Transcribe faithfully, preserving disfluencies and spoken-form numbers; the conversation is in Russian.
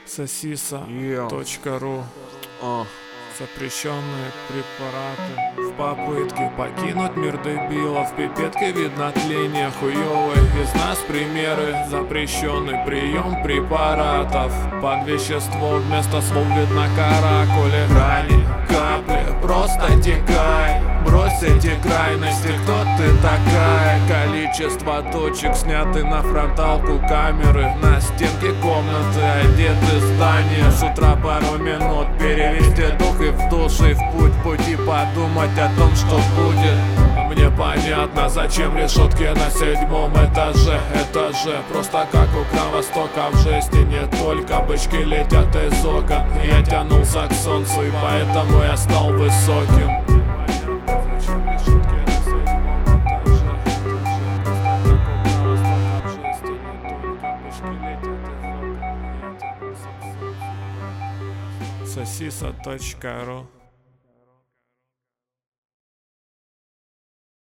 Сосиса.ру. Запрещенные препараты в попытке покинуть мир дебилов. Пипетки видно тление хуёвый. Из нас примеры. Запрещенный прием препаратов под вещество. Вместо слов видно каракули. Грани, капли, просто текай. Брось эти крайности, кто ты такая? Количество точек сняты на фронталку камеры. На стенке комнаты одеты здания. С утра пару минут перевести дух и в душ и в путь. Пути подумать о том, что будет. Мне понятно, зачем решетки на седьмом этаже. Это же просто как у Кровостока в жести. Не только бычки летят из окон. Я тянулся к солнцу, и поэтому я стал высоким. Сосиса.ру.